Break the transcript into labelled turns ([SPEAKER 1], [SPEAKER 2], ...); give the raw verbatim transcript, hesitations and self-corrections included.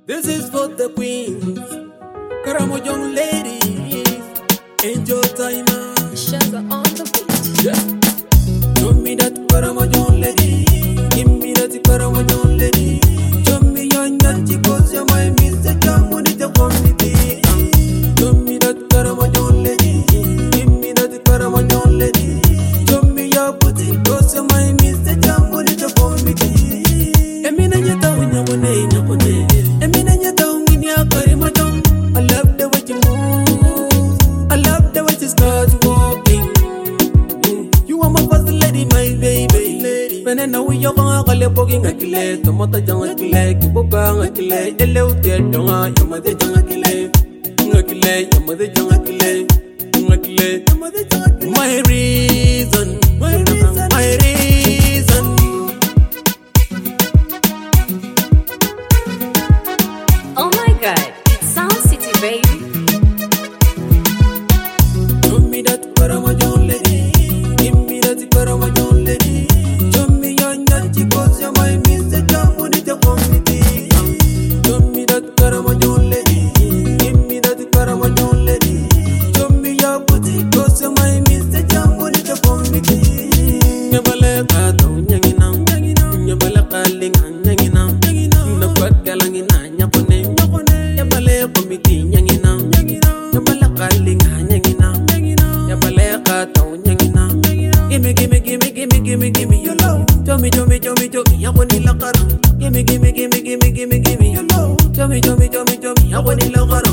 [SPEAKER 1] This is for the queens, Karamo young ladies. Enjoy time, ah.
[SPEAKER 2] Sugar on the beat.
[SPEAKER 1] Yeah. Show me that Karamo young lady. Give me that Karamo young lady. Show me your nutty cause you're my mister. Come on, it's a community. Show me that Karamo young lady. Give me that Karamo young lady. Show me your booty cause you're my mister. Come on, it's a community. Emina nyata unya mone nyapone. Emina nyata unya karima jom. I love the way you move. I love the way you start walking. You are my first lady, my baby. When I know we are gonna call you poking a killer, tomato jang a killer, kiboka a killer, yellow dead donga, your mother jang a killer, a killer, your mother jang a killer, a killer, your mother jang a killer. My reason, my reason, my reason.
[SPEAKER 2] Oh my god, it's Sound City, baby.
[SPEAKER 1] Show me that Karamo young lady. Give me that Karamo young lady. Show me your nutty cause you're my mister. Come on, it's a community. Show me that Karamo young lady. Give me that Karamo young lady. Show me your booty cause you're my mister. Come on, it's a community. Nyabale kato nyangina, nyabale kalinga nyangina, nakwat galangina nyapone, nyabale komiti nyangina, nyabale kalinga nyangina, nyabale kato nyangina. Gimme, gimme, gimme, gimme, gimme, gimme your love. Show me, show me, show me, show me, I want it like a. Gimme, gimme, gimme, gimme, gimme, gimme your love. Show me, show me, show me, show me, I want it like a.